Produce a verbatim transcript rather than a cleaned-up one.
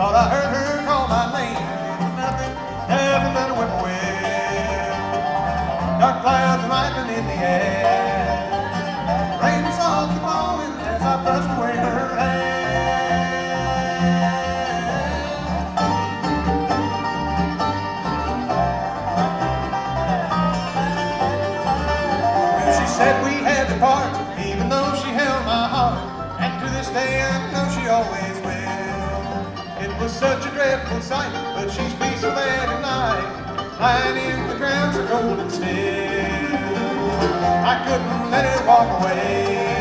Thought I heard her call my name. Nothing, nothing but a whippoorwill. Dark clouds and lightning in the air. Rain softly falling as I brushed away her hair. Well, she said we had to part, even though she held my heart. And to this day I know she always will. It was such a dreadful sight, but she's peaceful there tonight, lying in the ground so cold and still. I couldn't let her walk away.